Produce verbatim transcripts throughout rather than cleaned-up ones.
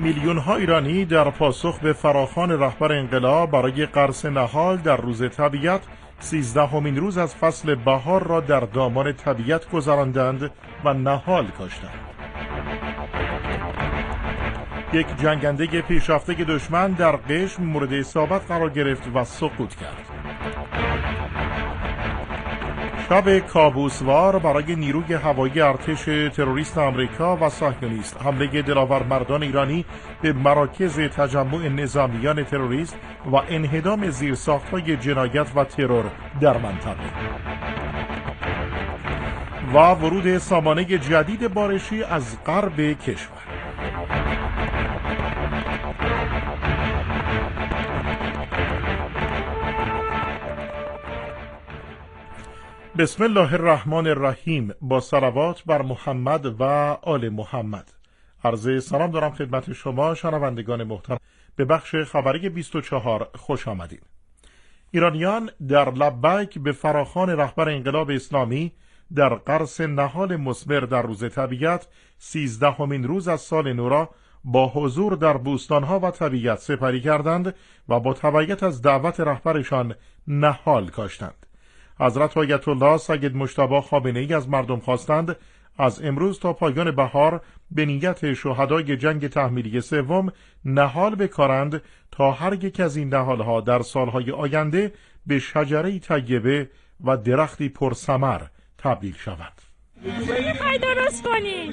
میلیون‌ها ایرانی در پاسخ به فراخوان رهبر انقلاب برای قرص نهال در روز طبیعت سیزدهمین روز از فصل بهار را در دامان طبیعت گذراندند و نهال کاشتند. یک جنگنده پیشرفته دشمن در قشم مورد اصابت قرار گرفت و سقوط کرد. شب کابوسوار برای نیروی هوایی ارتش تروریست آمریکا و صهیونیست، حمله دلاور مردان ایرانی به مراکز تجمع نظامیان تروریست و انهدام زیرساخت‌های جنایت و ترور در منطقه و ورود سامانه جدید بارشی از غرب کشور. بسم الله الرحمن الرحیم. با صلوات بر محمد و آل محمد. عرض سلام دارم خدمت شما شنوندگان محترم. به بخش خبری بیست و چهار خوش آمدید. ایرانیان در لبیک به فراخوان رهبر انقلاب اسلامی در قرص نهال مثمر در روز طبیعت سیزدهمین روز از سال نو را با حضور در بوستانها و طبیعت سپری کردند و با تبعیت از دعوت رهبرشان نهال کاشتند. حضرت آیت الله سید مجتبی خامنه‌ای از مردم خواستند از امروز تا پایان بهار به نیت شهدای جنگ تحمیلی سوم نهال بکارند تا هر یک از این نهالها در سالهای آینده به شجره طیبه و درختی پرثمر تبدیل شود. چی میخوای درست کنی؟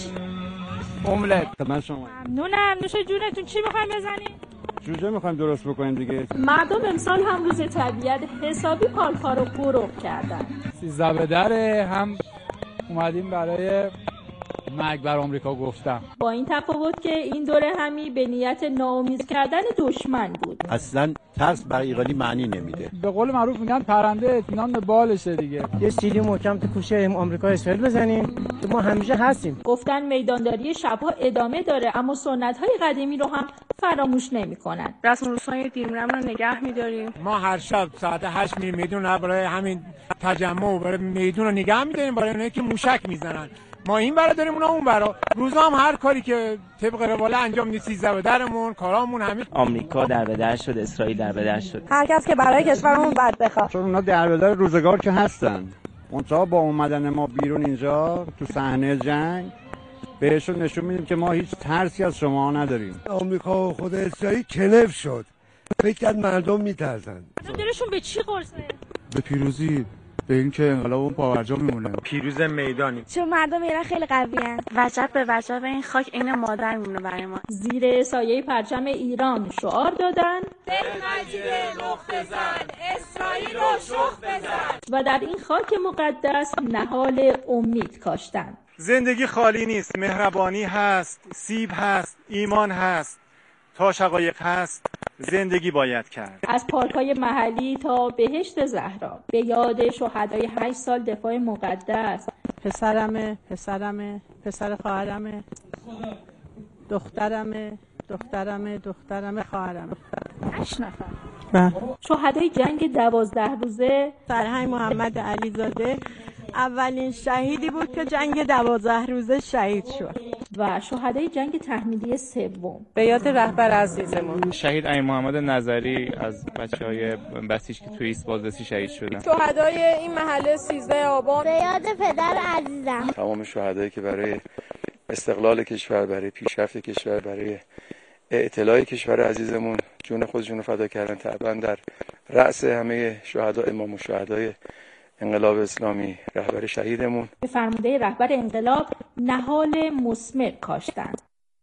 املت. من شما ممنونم. نوش جونتون. چی میخوایم بزنی؟ جوجه میخوایم درست بکنیم دیگه. مردم امسال هم روز طبیعت حسابی پالپا رو پرو کردن. سیزده به دره هم اومدیم برای مرگ بر آمریکا گفتم. با این تفاوت که این دوره همی به نیت ناامید کردن دشمن بود. اصلا ترس برای ایرانی معنی نمیده. به قول معروف میگن پرنده اطمینان به بالشه دیگه. یه سیلی محکم تو کوشه آمریکا اسرائیل بزنیم که ما همیشه هستیم. گفتن میدانداری شبها ادامه داره اما سنت‌های قدیمی رو هم فراموش نمی‌کنن. رسم و رسوم‌های دیرمون رو نگه می‌داریم. ما هر شب ساعت هشت میریم میدون برای همین تجمع و برای میدون رو نگه می‌داریم برای اونایی که موشک میزنن. ما این برا داریم اونا اون برا. روزا هم هر کاری که طبق رواله انجام میدیم. سیزده به درمون کارامون همین. آمریکا در به در شد، اسرائیل در به در شد. هر کس که برای کشورمون بد بخواد. چون اونا در به در روزگار که هستن. اونجا با اومدن ما بیرون اینجا تو صحنه جنگ بهشون نشون میدیم که ما هیچ ترسی از شما نداریم. آمریکا و خود اسرائیل کلف شد. فکر کرد مردم میترسن. دلشون به چی قرصه؟ به پیروزی، به این که انقلاب اون پاورجا میمونه. پیروز میدانی. چون مردم ایران خیلی قویان. وجب به وجب این خاک عین مادر میمونه برای ما. زیر سایه پرچم ایران شعار دادن دلمجید نقطه زن اسرائیل رو شخ بزن و در این خاک مقدس نهال امید کاشتن. زندگی خالی نیست. مهربانی هست، سیب هست، ایمان هست. تا شقایق هست زندگی باید کرد. از پارک‌های محلی تا بهشت زهرا به یاد شهدای هشت سال دفاع مقدس. پسرمه، پسرمه، پسر خواهرمه، دخترمه، دخترمه، دخترمه، خواهرمه. هشت نفر. شهدای جنگ دوازده روزه. فرهنگ محمد علیزاده اولین شهیدی بود که جنگ دوازده روزه شهید شد. و شهدای جنگ تحمیلی سوم. به یاد رهبر عزیزمون شهید امین محمد نظری از بچهای بسیج که توی ایست بازرسی شهید شدن. شهدای این محله سیزده آبان. به یاد پدر عزیزم. تمام شهدایی که برای استقلال کشور، برای پیشرفت کشور، برای اطلاع کشور عزیزمون جون خودشون رو فدا کردن. طبعا در رأس همه شهدا امام الشهدای انقلاب اسلامی رهبر شهیدمون به فرموده رهبر انقلاب نهال مثمر کاشتند.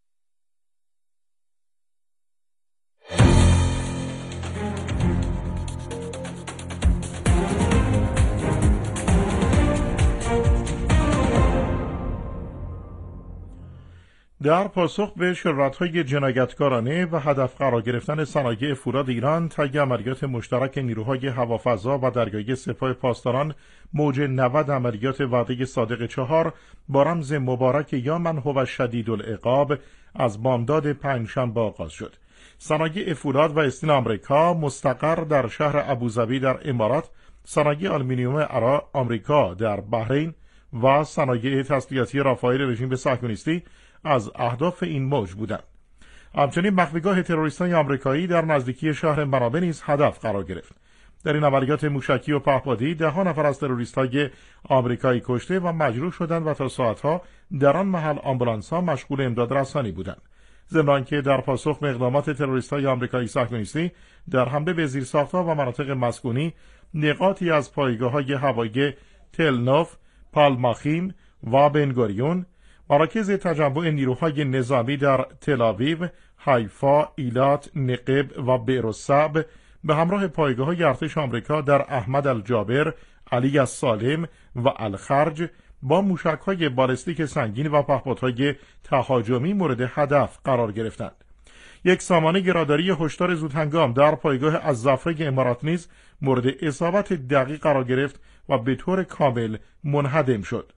در پاسخ به شرارت‌های جنایتکارانه و هدف قرار گرفتن صنایع فولاد ایران طی عملیات مشترک نیروهای هوافضا و دریایی سپاه پاسداران موج نود عملیات وعده صادق چهار با رمز مبارک یا من هو شدید العقاب از بامداد پنجشنبه آغاز شد. صنایع فولاد و استیل آمریکا مستقر در شهر ابوظبی در امارات، صنایع آلومینیوم آمریکا در بحرین و صنایع تسلیحاتی رافایل رژیم صهیونیستی از اهداف این موج بودند. همچنین مخفیگاه تروریستان آمریکایی در نزدیکی شهر منابع نیز هدف قرار گرفت. در این عملیات موشکی و پهپادی ده ها نفر از تروریست‌های آمریکایی کشته و مجروح شدند و تا ساعتها در آن محل آمبولانس‌ها مشغول امداد رسانی بودند. ضمن آنکه در پاسخ به اقدامات تروریست‌های آمریکایی صهیونیستی در حمله به زیرساخت‌ها و مناطق مسکونی، نقاطی از پایگاه‌های هوایی تلنوف، پالماخیم و بنگوریون، مراکز تجمع نیروهای نظامی در تل‌آویو، حیفا، ایلات، نقب و بیروسعب به همراه پایگاه‌های ارتش آمریکا در احمد الجابر، علی السالم و الخرج با موشک‌های بالستیک سنگین و پهپادهای تهاجمی مورد هدف قرار گرفتند. یک سامانه راداری هشدار زودهنگام در پایگاه الزفره امارات نیز مورد اصابت دقیق قرار گرفت و به طور کامل منهدم شد.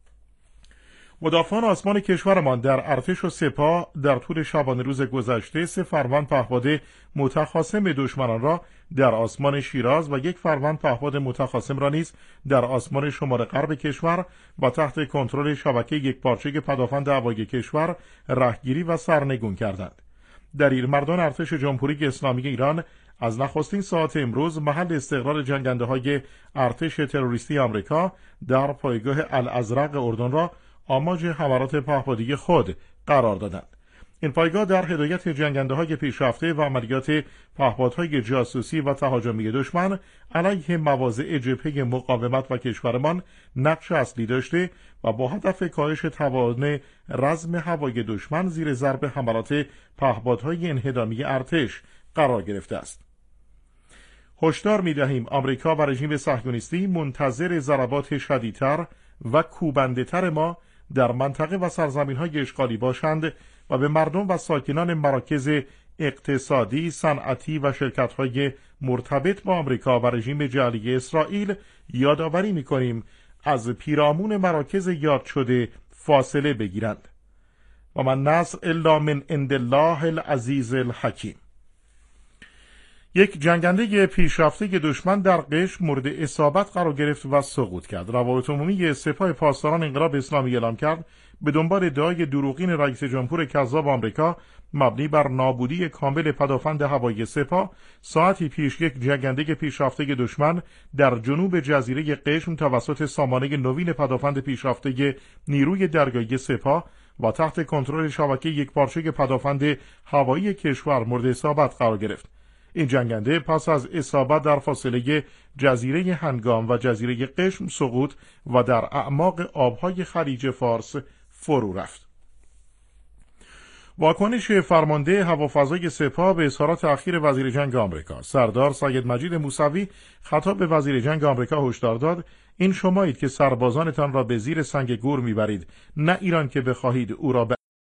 مدافعان آسمان کشورمان در ارتش و سپاه در طول شبانه روز گذشته سه فروند پهپاد متخاصم دشمنان را در آسمان شیراز و یک فروند پهپاد متخاصم را نیز در آسمان شمال غرب کشور و تحت کنترل شبکه یکپارچه پدافند هوایی کشور رهگیری و سرنگون کردند. دریرمردان ارتش جمهوری اسلامی ایران از نخستین ساعت امروز محل استقرار جنگنده‌های ارتش تروریستی آمریکا در پایگاه الازرق اردن را آماج حملات پهپادی خود قرار دادند. این پایگاه در هدایت جنگنده‌های پیشرفته و عملیات پهپادهای جاسوسی و تهاجمی دشمن علیه مواضع جبهه مقاومت و کشورمان نقش اصلی داشته و با هدف کاهش توان رزم هوایی دشمن زیر ضرب حملات پهپادهای انهدامی ارتش قرار گرفته است. هشدار می‌دهیم آمریکا و رژیم صهیونیستی منتظر ضربات شدیدتر و کوبنده‌تر ما در منطقه و سرزمین‌های اشغالی باشند و به مردم و ساکنان مراکز اقتصادی، صنعتی و شرکت‌های مرتبط با آمریکا و رژیم جعلی اسرائیل یادآوری می‌کنیم از پیرامون مراکز یاد شده فاصله بگیرند. و من نصر الا من عند الله العزیز الحکیم. یک جنگنده پیشرفته دشمن در قشم مورد اصابت قرار گرفت و سقوط کرد. روابط عمومی سپاه پاسداران انقلاب اسلامی اعلام کرد به دنبال ادعای دروغین رئیس جمهور کذاب آمریکا مبنی بر نابودی کامل پدافند هوایی سپاه، ساعتی پیش یک جنگنده پیشرفته دشمن در جنوب جزیره قشم توسط سامانه نوین پدافند پیشرفته نیروی دریایی سپاه و تحت کنترل شبکه یکپارچه پدافند هوایی کشور مورد اصابت قرار گرفت. این جنگنده پس از اصابت در فاصله جزیره هنگام و جزیره قشم سقوط و در اعماق آبهای خلیج فارس فرو رفت. واکنش فرمانده هوافضای سپاه به اظهارات اخیر وزیر جنگ آمریکا، سردار سید مجید موسوی خطاب به وزیر جنگ آمریکا هشدار داد: این شمایید که سربازانتان را به زیر سنگ گور میبرید، نه ایران که بخواهید او را به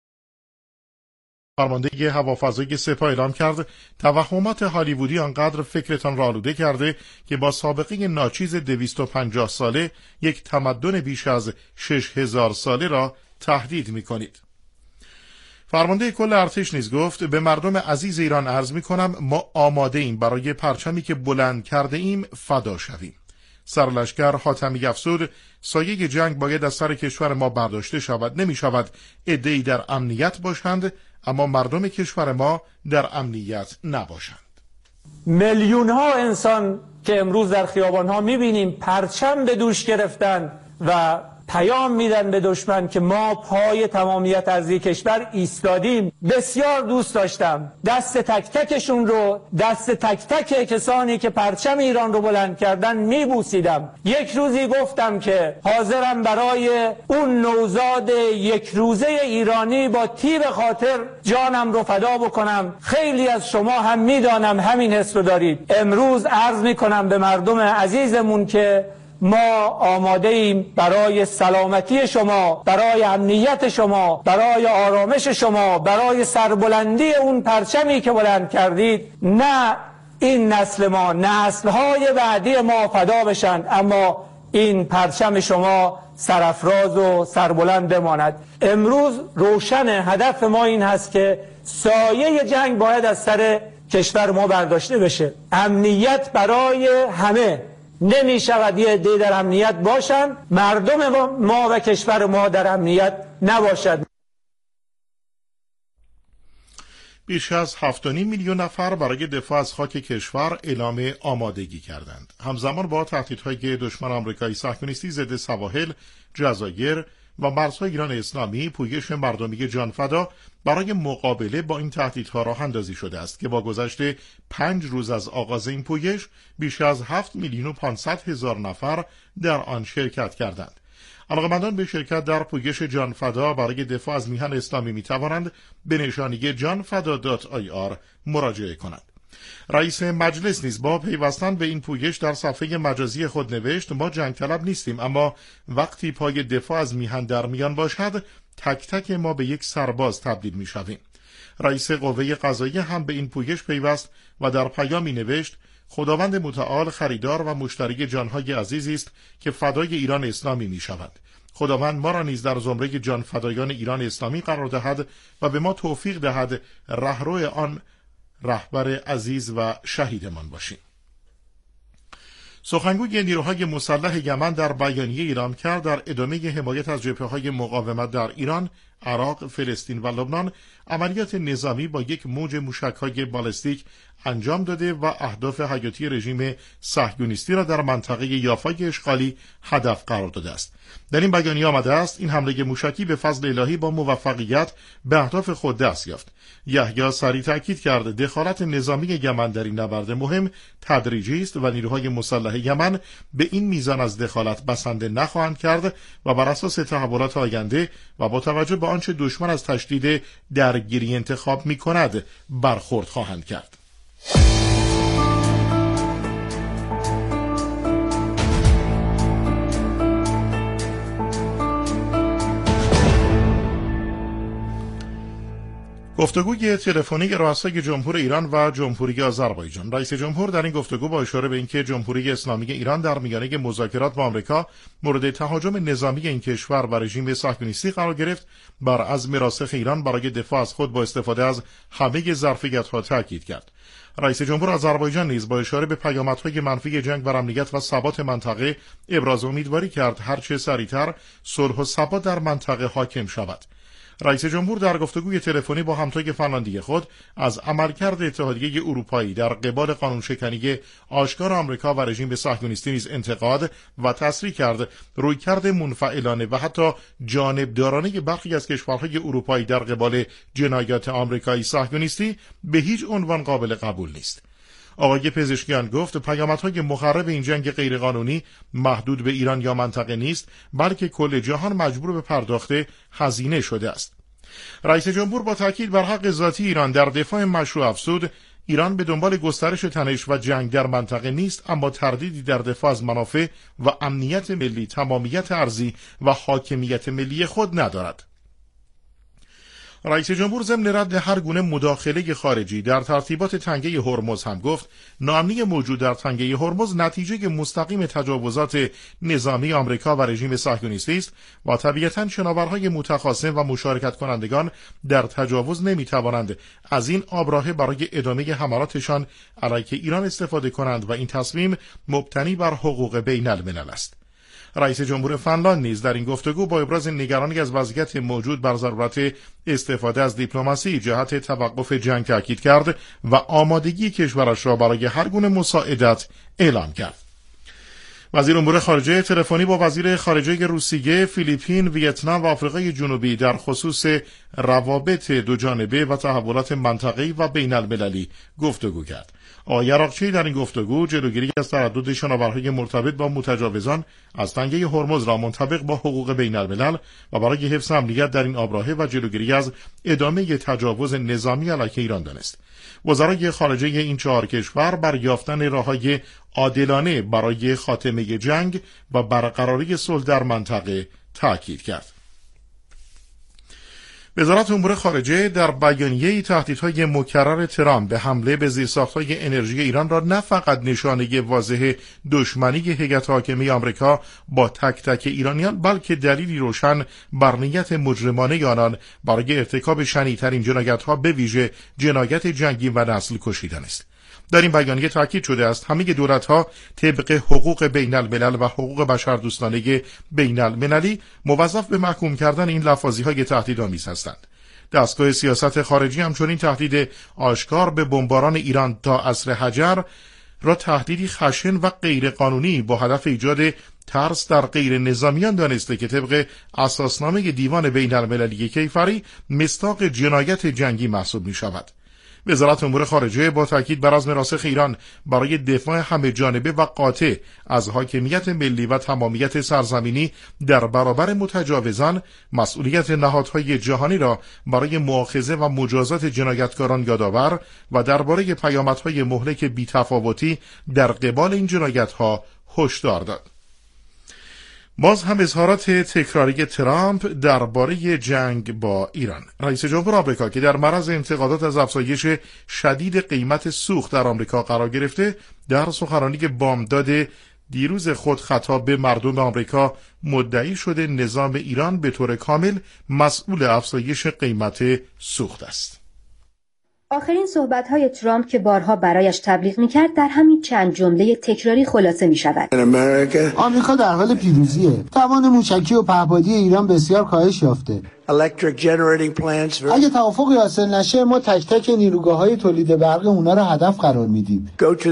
فرمانده هوافضای سپاه اعلام کرد توهمات هالیوودی آنقدر فکرتان را آلوده کرده که با سابقه ناچیز دویست و پنجاه ساله یک تمدن بیش از شش هزار ساله را تهدید می کنید. فرمانده کل ارتش نیز گفت: به مردم عزیز ایران عرض می کنم ما آماده ایم برای پرچمی که بلند کرده ایم فدا شویم. سرلشکر حاتمی افزود: سایه جنگ باید از سر کشور ما برداشته شود. نمی شود عده‌ای در امنیت باشند اما مردم کشور ما در امنیت نباشند. میلیون ها انسان که امروز در خیابان ها میبینیم پرچم به دوش گرفتن و پیام میدن به دشمن که ما پای تمامیت ارضی کشور ایستادیم. بسیار دوست داشتم دست تک تکشون رو، دست تک تک کسانی که پرچم ایران رو بلند کردن میبوسیدم. یک روزی گفتم که حاضرم برای اون نوزاد یک روزه ایرانی با تیب خاطر جانم رو فدا بکنم. خیلی از شما هم میدانم همین حس رو دارید. امروز عرض میکنم به مردم عزیزمون که ما آماده ایم برای سلامتی شما، برای امنیت شما، برای آرامش شما، برای سربلندی اون پرچمی که بلند کردید. نه این نسل ما، نسل‌های بعدی ما فدا بشن، اما این پرچم شما سرافراز و سربلند بماند. امروز روشن هدف ما این هست که سایه جنگ باید از سر کشور ما برداشته بشه. امنیت برای همه. نمی شود یه عده در امنیت باشن، مردم ما و کشور ما در امنیت نباشد. بیش از هفت و نیم میلیون نفر برای دفاع از خاک کشور اعلام آمادگی کردند. همزمان با تهدیدهای دشمن آمریکایی صهیونیستی ضد سواحل، جزایر و مرزهای ایران اسلامی، پویش مردمی جانفدا برای مقابله با این تهدیدها راه اندازی شده است که با گذشت پنج روز از آغاز این پویش بیش از هفت میلیون و پانصد هزار نفر در آن شرکت کردند. علاقه‌مندان به شرکت در پویش جانفدا برای دفاع از میهن اسلامی می توانند به نشانی جانفدا دات آی آر مراجعه کنند. رئیس مجلس نیز با پیوستن به این پویش در صفحه مجازی خود نوشت: ما جنگ طلب نیستیم، اما وقتی پای دفاع از میهن در میان باشد تک تک ما به یک سرباز تبدیل می شویم. رئیس قوه قضاییه هم به این پویش پیوست و در پیامی نوشت: خداوند متعال خریدار و مشتری جانهای عزیزی است که فدای ایران اسلامی می شود. خداوند ما را نیز در زمره جان فدایان ایران اسلامی قرار دهد و به ما توفیق دهد رهرو آن رهبر عزیز و شهیدمان باشیم. سخنگوی نیروهای مسلح یمن در بیانیه اعلام کرد در ادامه حمایت از جبهه‌های مقاومت در ایران، عراق، فلسطین و لبنان عملیات نظامی با یک موج موشک‌های بالستیک انجام داده و اهداف حیاتی رژیم صهیونیستی را در منطقه یافای اشغالی هدف قرار داده است. در این بیانیه آمده است این حمله موشکی به فضل الهی با موفقیت به اهداف خود دست یافت. یحیی سری تاکید کرد دخالت نظامی یمن در این نبرد مهم تدریجی است و نیروهای مسلح یمن به این میزان از دخالت بسنده نخواهند کرد و بر اساس تحولات آینده و با توجه به آنچه دشمن از تشدید درگیری انتخاب می‌کند برخورد خواهند کرد. گفتگوی تلفنی رؤسای جمهور ایران و جمهوری آذربایجان. رئیس جمهور در این گفتگو با اشاره به اینکه جمهوری اسلامی ایران در میانه مذاکرات با آمریکا مورد تهاجم نظامی این کشور و رژیم صهیونیستی قرار گرفت، بر عزم راسخ ایران برای دفاع از خود با استفاده از همه ظرفیت‌ها تاکید کرد. رئیس جمهور آذربایجان نیز با اشاره به پیامدهای منفی جنگ بر امنیت و ثبات منطقه ابراز امیدواری کرد هرچه سریعتر صلح و ثبات در منطقه حاکم شود. رئیس جمهور در گفتگوی تلفنی با همتای فنلاندی خود از عملکرد اتحادیه اروپایی در قبال قانونشکنی آشکار آمریکا و رژیم صهیونیستی نیز انتقاد و تصریح کرد رویکرد منفعلانه و حتی جانبدارانه برخی از کشورهای اروپایی در قبال جنایات آمریکایی صهیونیستی به هیچ عنوان قابل قبول نیست. آقای پزشکیان گفت پیامدهای مخرب این جنگ غیرقانونی محدود به ایران یا منطقه نیست، بلکه کل جهان مجبور به پرداخت هزینه شده است. رئیس جمهور با تاکید بر حق ذاتی ایران در دفاع مشروع افزود ایران به دنبال گسترش تنش و جنگ در منطقه نیست، اما تردیدی در دفاع از منافع و امنیت ملی، تمامیت ارضی و حاکمیت ملی خود ندارد. رئیس جمهور ضمن رد هر گونه مداخله خارجی در ترتیبات تنگه هرمز هم گفت ناامنی موجود در تنگه هرمز نتیجه مستقیم تجاوزات نظامی آمریکا و رژیم صهیونیستی است و طبیعتاً شناورهای متخاصم و مشارکت کنندگان در تجاوز نمیتوانند از این آبراهه برای ادامه حملاتشان علیه ایران استفاده کنند و این تصمیم مبتنی بر حقوق بین الملل است. رئیس جمهور فنلاند نیز در این گفتگو با ابراز نگرانی از وضعیت موجود بر ضرورت استفاده از دیپلماسی جهت توقف جنگ تاکید کرد و آمادگی کشورش را برای هر گونه مساعدت اعلام کرد. وزیر امور خارجه تلفنی با وزیر خارجه روسیه، فیلیپین، ویتنام و آفریقای جنوبی در خصوص روابط دوجانبه و تحولات منطقه‌ای و بین المللی گفتگو کرد. آقای عراقچی در این گفتگو جلوگیری از تردد شناورهای مرتبط با متجاوزان از تنگه هرمز را منطبق با حقوق بین الملل و برای حفظ امنیت در این آبراهه و جلوگیری از ادامه تجاوز نظامی علیه ایران دانست. وزرای خارجه این چهار کشور بر یافتن راههای عادلانه برای خاتمه جنگ و برقراری صلح در منطقه تاکید کرد. وزارت امور خارجه در بیانیه‌ای تهدیدهای مکرر ترامپ به حمله به زیرساخت‌های انرژی ایران را نه فقط نشانه واضح دشمنی هیئت حاکمه آمریکا با تک تک ایرانیان، بلکه دلیلی روشن بر نیت مجرمانه آنان برای ارتکاب شنیع‌ترین جنایت‌ها به ویژه جنایت جنگی و نسل کشی است. در این بیانیه تاکید شده است همه دولت‌ها طبق حقوق بین الملل و حقوق بشردوستانه بین المللی موظف به محکوم کردن این لفاظی‌های تهدیدآمیز هستند. دستگاه سیاست خارجی همچنین تهدید آشکار به بمباران ایران تا عصر حجر را تهدیدی خشن و غیرقانونی با هدف ایجاد ترس در غیر نظامیان دانسته که طبق اساسنامه دیوان بین المللی کیفری مصداق جنایت جنگی محسوب می شود. وزارت امور خارجه با تاکید بر عزم راسخ ایران برای دفاع همه جانبه و قاطع از حاکمیت ملی و تمامیت سرزمینی در برابر متجاوزان، مسئولیت نهادهای جهانی را برای مؤاخذه و مجازات جنایتکاران یادآور و درباره پیامدهای مهلک بی‌تفاوتی در قبال این جنایتها هشدار داد. باز هم اظهارات تکراری ترامپ درباره جنگ با ایران. رئیس جمهور آمریکا که در معرض انتقادات از افزایش شدید قیمت سوخت در آمریکا قرار گرفته، در سخنرانی بامداد دیروز خود خطاب به مردم آمریکا مدعی شده نظام ایران به طور کامل مسئول افزایش قیمت سوخت است. آخرین صحبت‌های ترامپ که بارها برایش تبلیغ می‌کرد در همین چند جمله تکراری خلاصه می‌شود. آمریکا در حال پیروزیه. توان موشکی و پهپادی ایران بسیار کاهش یافته. اگه توافقی حاصل نشه ما تک تک نیروگاه‌های تولید برق اونا رو هدف قرار میدیم.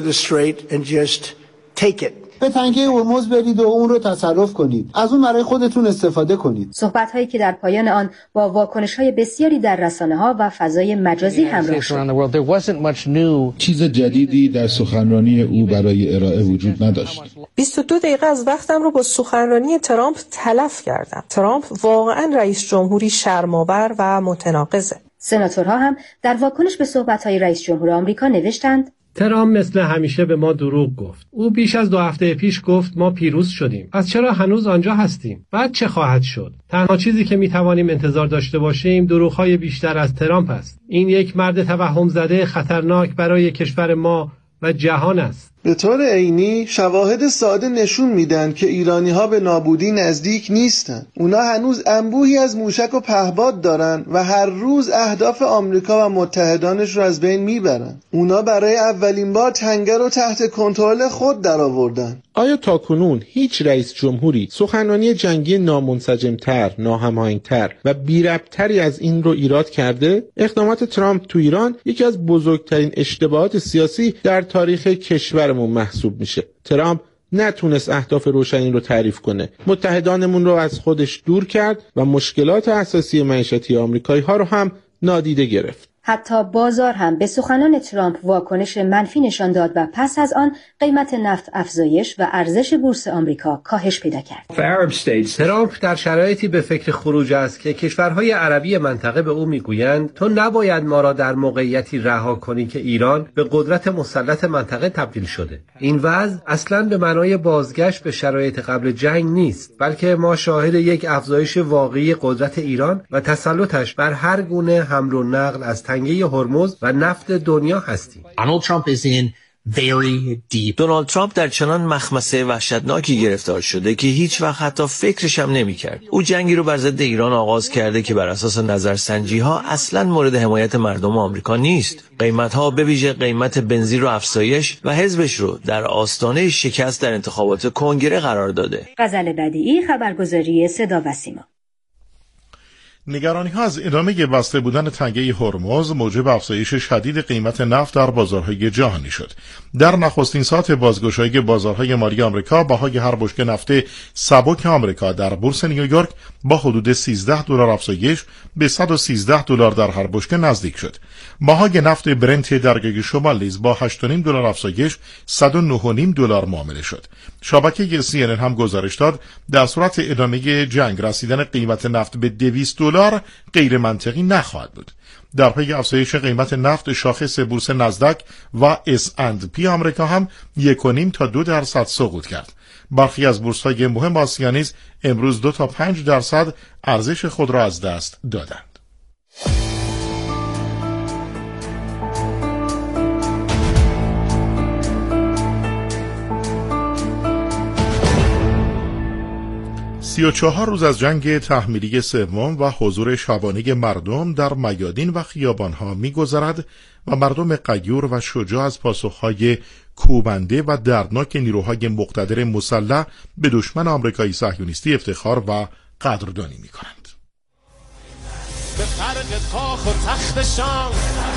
به تنگه هرمز برید و اون رو تصرف کنید. از اون برای خودتون استفاده کنید. صحبت‌هایی که در پایان آن با واکنش‌های بسیاری در رسانه‌ها و فضای مجازی همراه شد. چیز جدیدی در سخنرانی او برای ارائه وجود نداشت. بیست و دو دقیقه از وقتم رو با سخنرانی ترامپ تلف کردم. ترامپ واقعاً رئیس جمهوری شرم‌آور و متناقضه. سناتورها هم در واکنش به صحبت‌های رئیس جمهور آمریکا نوشتند: ترامپ مثل همیشه به ما دروغ گفت. او بیش از دو هفته پیش گفت ما پیروز شدیم. پس چرا هنوز آنجا هستیم؟ بعد چه خواهد شد؟ تنها چیزی که میتوانیم انتظار داشته باشیم دروغ‌های بیشتر از ترامپ است. این یک مرد توهم زده خطرناک برای کشور ما و جهان است. به طور عینی شواهد ساده نشون میدن که ایرانی‌ها به نابودی نزدیک نیستن. اونا هنوز انبوهی از موشک و پهپاد دارن و هر روز اهداف آمریکا و متحدانش رو از بین میبرن. اونا برای اولین بار تنگه رو تحت کنترل خود درآوردن. آیا تاکنون هیچ رئیس جمهوری سخنرانی جنگی نامنسجمتر، ناهماهنگتر و بی‌ربط‌تری از این رو ایراد کرده؟ اقدامات ترامپ تو ایران یکی از بزرگترین اشتباهات سیاسی در تاریخ کشورمون محسوب میشه. ترامپ نتونست اهداف روشنی رو تعریف کنه. متحدانمون رو از خودش دور کرد و مشکلات اساسی معیشتی آمریکایی ها رو هم نادیده گرفت. حتی بازار هم به سخنان ترامپ واکنش منفی نشان داد و پس از آن قیمت نفت افزایش و ارزش بورس آمریکا کاهش پیدا کرد. ترامپ در شرایطی به فکر خروج است که کشورهای عربی منطقه به او میگویند تو نباید ما را در موقعیتی رها کنی که ایران به قدرت مسلط منطقه تبدیل شده. این وضع اصلاً به معنای بازگشت به شرایط قبل جنگ نیست، بلکه ما شاهد یک افزایش واقعی قدرت ایران و تسلطش بر هر گونه حمل و نقل از تنگه هرمز و نفت دنیا هستیم. دونالد ترامپ در چنان مخمسه وحشتناکی گرفتار شده که هیچ وقت حتی فکرش هم نمی کرد. او جنگی رو بر ضد ایران آغاز کرده که بر اساس نظرسنجی ها اصلاً مورد حمایت مردم آمریکا نیست. قیمت ها به ویژه قیمت بنزین رو افزایش و حزبش رو در آستانه شکست در انتخابات کنگره قرار داده. غزل بدیعی، خبرگزاری صدا و سیما. نگرانی‌ها از ادامه بسته بودن تنگه هرمز موجب افزایش شدید قیمت نفت در بازارهای جهانی شد. در نخستین ساعت بازگشایی بازارهای مالی آمریکا بهای هر بشکه نفت سبک آمریکا در بورس نیویورک با حدود سیزده دلار افزایش به صد و سیزده دلار در هر بشکه نزدیک شد. بهای نفت برنت درگه شمال نیز با هشت و نیم دلار افزایش صد و نه و نیم دلار معامله شد. شبکه سی ان ان هم گزارش داد در صورت ادامه جنگ رسیدن قیمت نفت به دویست دلار غیر منطقی نخواهد بود. در پی افزایش قیمت نفت شاخص بورس نزدک و اس اند پی آمریکا هم یک و نیم تا دو درصد سقوط کرد. برخی از بورس‌های مهم آسیا نیز امروز دو تا پنج درصد ارزش خود را از دست دادند. سی و چهار روز از جنگ تحمیلی سوم و حضور شبانه مردم در میادین و خیابانها می‌گذرد و مردم غیور و شجاع از پاسخهای کوبنده و دردناک نیروهای مقتدر مسلح به دشمن آمریکایی صهیونیستی افتخار و قدردانی می‌کنند. به فرق کاخ و تختشان.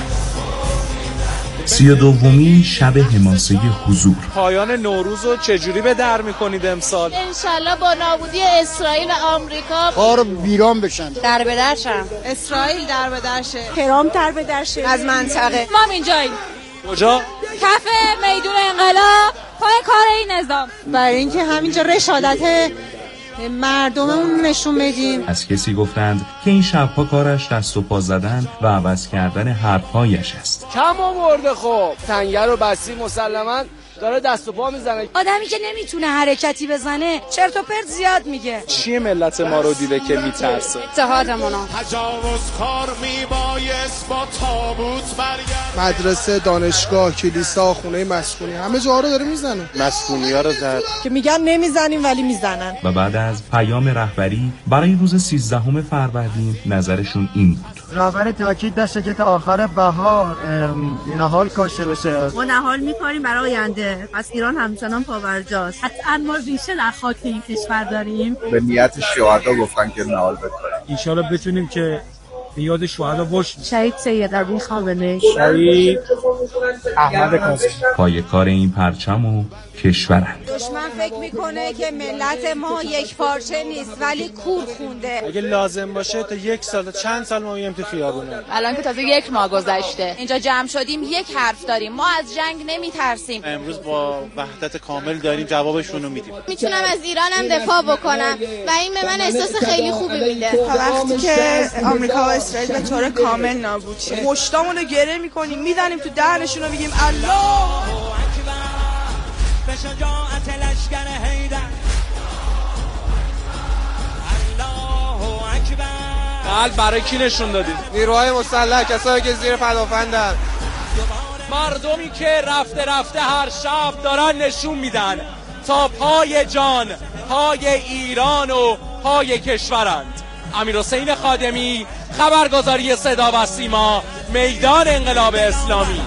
سی و دومین شب حماسه حضور. پایان نوروز رو چجوری به در میکنید امسال؟ انشالله با نابودی اسرائیل و آمریکا کار ویران بشن، در به در شن، اسرائیل در به در شه، ترامپ در به در شه از منطقه. ما اینجاییم. کجا؟ کف میدون انقلاب پای کار این نظام. برای اینکه همینجا رشادت مردممون نشون بدیم. از کسی گفتند که این شبها کارش دست و پا زدن و عوض کردن حرفهایش است. کم آورده خب تنگر و بسی مسلماً داره دست و پا میزنه. آدمی که نمیتونه حرکتی بزنه چرت و پرت زیاد میگه. چیه ملت ما رو دیده که میترسه؟ اتحادمونو. تجاوز کار میبایست با تابوت برگرد. مدرسه، دانشگاه، کلیسا، خونه مسکونی، همه جاها رو داره میزنه. مسکونی ها رو زد که میگن نمیزنیم ولی میزنن. و بعد از پیام رهبری برای روز سیزدهم فروردین نظرشون این بود. رهبر تاکید داشته که تا آخر بهار نهال کاشته بشه. ما نهال میکنیم برای آینده. پس ایران همچنان پابرجاست. حتما ما ریشه در خاک این کشور داریم. به نیت شهدا گفتن که نهال بکنیم. ان شاءالله بتونیم که به یاد شهدا باشیم. شهید سید علی خامنه‌ای، شهید احمد کاظمی. پای کار این پرچم و کشورند. دشمن فکر میکنه که ملت ما یک پارچه نیست ولی کور خونده. اگه لازم باشه تا یک سال چند سال ما میایم تو خیابونا. الان که تازه یک ماه گذشته اینجا جمع شدیم یک حرف داریم. ما از جنگ نمیترسیم. امروز با وحدت کامل داریم جوابشون رو میدیم. میتونم از ایرانم دفاع بکنم و این به من احساس خیلی خوبی میده. تا وقتی که آمریکا و اسرائیل به طور کامل نابود شه مشتامونو گره میکنیم میزنیم تو دهنشون و میگیم الله به شجاعت لشکر حیدر. الله اکبر. قلب برای کی نشون دادید؟ نیروهای مسلح، کسایی که زیر پدافندن. مردمی که رفته رفته هر شب دارن نشون میدن تا پای جان پای ایران و پای کشورند. امیرحسین خادمی، خبرگزاری صدا و سیما، میدان انقلاب اسلامی.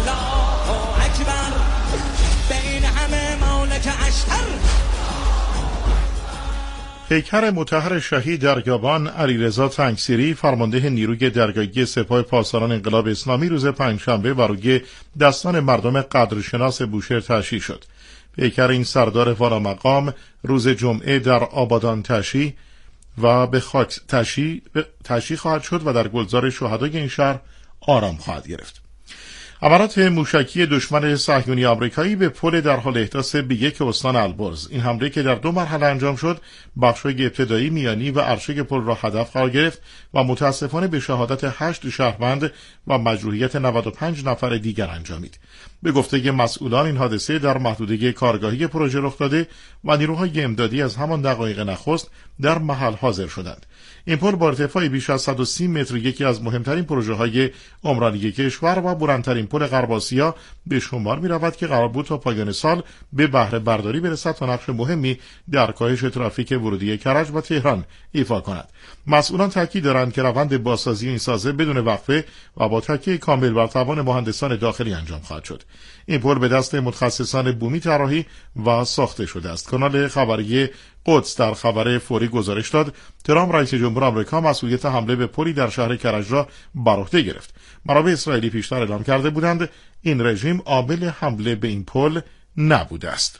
پیکر مطهر شهید درگابان علیرضا تنگسیری، فرمانده نیروی درگاهی سپاه پاسداران انقلاب اسلامی، روز پنجشنبه بر روی دستان مردم قدرشناس بوشهر تشییع شد. پیکر این سردار والامقام روز جمعه در آبادان تشییع و به خاک تشییع خواهد شد و در گلزار شهدای این شهر آرام خواهد گرفت. حملات موشکی دشمن صهیونی آمریکایی به پل در حال احداث به یک استان البرز. این حمله که در دو مرحله انجام شد، بخش‌های ابتدایی، میانی و ارشد پل را هدف قرار گرفت و متاسفانه به شهادت هشت شهروند و مجروحیت نود و پنج نفر دیگر انجامید. به گفته مسئولان این حادثه در محدوده کارگاهی پروژه رخ داده و نیروهای امدادی از همان دقایق نخست در محل حاضر شدند. این پل با ارتفاع بیش از صد و سی متر یکی از مهمترین پروژه‌های عمرانی کشور و بلندترین پل غرب آسیا به شمار می‌رود که قرار بود تا پایان سال به بهره برداری برسد تا نقش مهمی در کاهش ترافیک ورودی کرج و تهران ایفا کند. مسئولان تاکید دارند که روند بازسازی این سازه بدون وقفه و با تکیه کامل بر توان مهندسان داخلی انجام خواهد شد. این پل به دست متخصصان بومی طراحی و ساخته شده است. کانال خبری قدس در خبر فوری گزارش داد ترامپ رئیس جمهور آمریکا مسئولیت حمله به پلی در شهر کرج را بر عهده گرفت. منابع اسرائیلی پیشتر اعلام کرده بودند این رژیم عامل حمله به این پل نبوده است.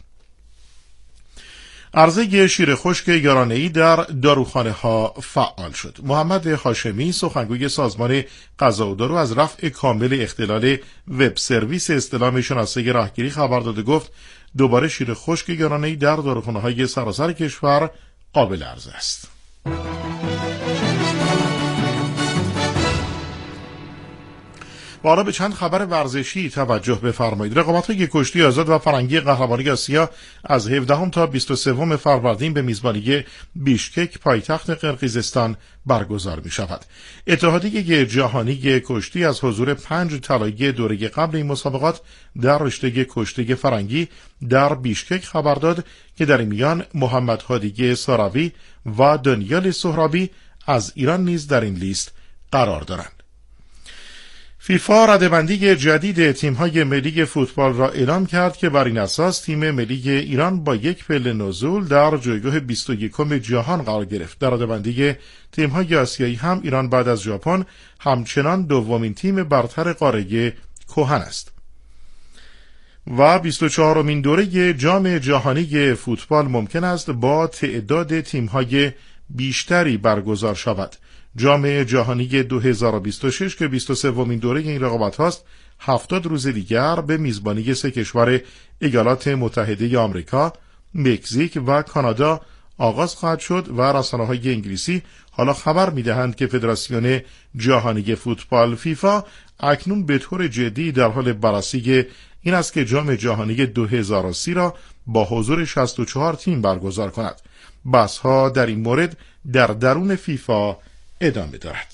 عرضه شیر خشک یارانه‌ای در داروخانه ها فعال شد. محمد هاشمی، سخنگوی سازمان غذا و دارو، از رفع کامل اختلال وب سرویس استلام شناسه راهگیری خبر داده. گفت دوباره شیر خشک یارانه‌ای در داروخانه های سراسر کشور قابل عرضه است. حالا به چند خبر ورزشی توجه بفرمایید. رقابت‌های کشتی آزاد و فرنگی قهرمانی آسیا از هفدهم تا بیست و سوم فروردین به میزبانی بیشکک پایتخت قرقیزستان برگزار می‌شود. اتحادیه جهانی کشتی از حضور پنج طلایی دوره قبل این مسابقات در رشته کشتی فرنگی در بیشکک خبر داد که در این میان محمد هادی ساراوی و دانیال سهرابی از ایران نیز در این لیست قرار دارند. فیفا رده‌بندی جدید تیم‌های ملی فوتبال را اعلام کرد که بر این اساس تیم ملی ایران با یک پله نزول در جایگاه بیست و یکم جهان قرار گرفت. در رده‌بندی تیم‌های آسیایی هم ایران بعد از ژاپن همچنان دومین تیم برتر قاره کهن است. و بیست و چهارمین دوره جام جهانی فوتبال ممکن است با تعداد تیم‌های بیشتری برگزار شود. جام جهانی دو هزار و بیست و شش که بیست و سومین دوره این رقابت هاست، هفتاد روز دیگر به میزبانی سه کشور ایالات متحده آمریکا، مکزیک و کانادا آغاز خواهد شد و رسانه‌های انگلیسی حالا خبر می‌دهند که فدراسیون جهانی فوتبال فیفا اکنون به طور جدی در حال بررسی این است که جام جهانی دو هزار و سی را با حضور شصت و چهار تیم برگزار کند. بحث‌ها در این مورد در درون فیفا ادامه دارد.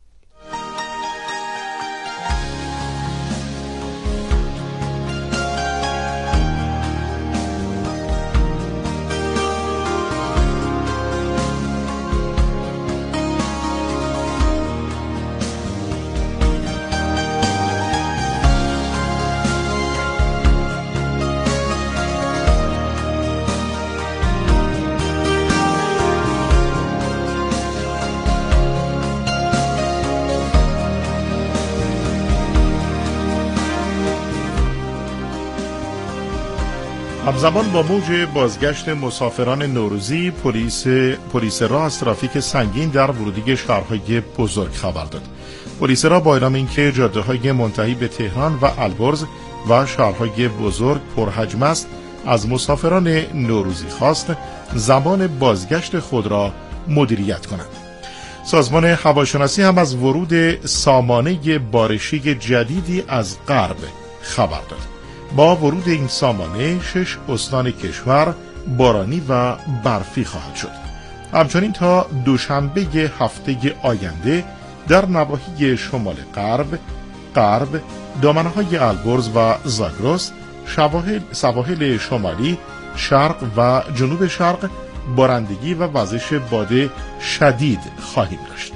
همزمان با موج بازگشت مسافران نوروزی، پلیس پلیس راه از ترافیک سنگین در ورودی شهرهای بزرگ خبر داد. پلیس راه با اعلام اینکه جاده‌های منتهی به تهران و البرز و شهرهای بزرگ پرحجم است، از مسافران نوروزی خواست زمان بازگشت خود را مدیریت کنند. سازمان هواشناسی هم از ورود سامانه بارشی جدیدی از غرب خبر داد. با ورود این سامانه شش استان کشور بارانی و برفی خواهد شد. همچنین تا دوشنبه هفته آینده در نواحی شمال غرب، غرب، دامنه‌های البرز و زاگرس، سواحل شمالی، شرق و جنوب شرق بارندگی و وزش باد شدید خواهیم داشت.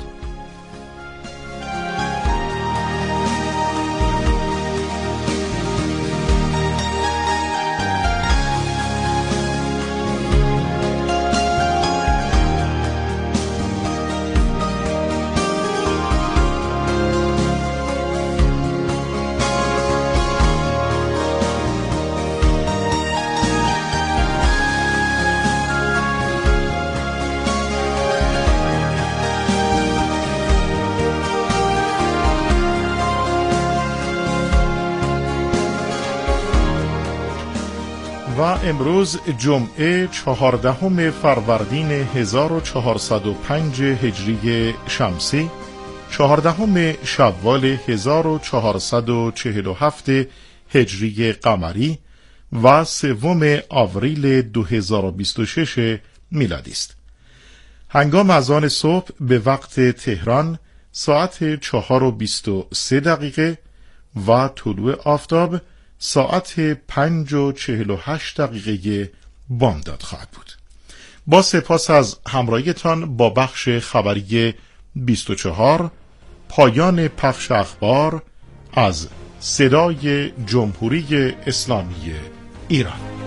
و امروز جمعه چهاردهم فروردین هزار و چهارصد و پنج هجری شمسی، چهاردهم شوال هزار و چهارصد و چهل و هفت هجری قمری و سوم آوریل دو هزار و بیست و شش میلادی است. هنگام اذان صبح به وقت تهران ساعت چهار و بیست و سه دقیقه و طلوع آفتاب ساعت پنج و چهل و هشت دقیقه بامداد خواهد بود. با سپاس از همراهیتان با بخش خبری بیست و چهار، پایان پخش اخبار از صدای جمهوری اسلامی ایران.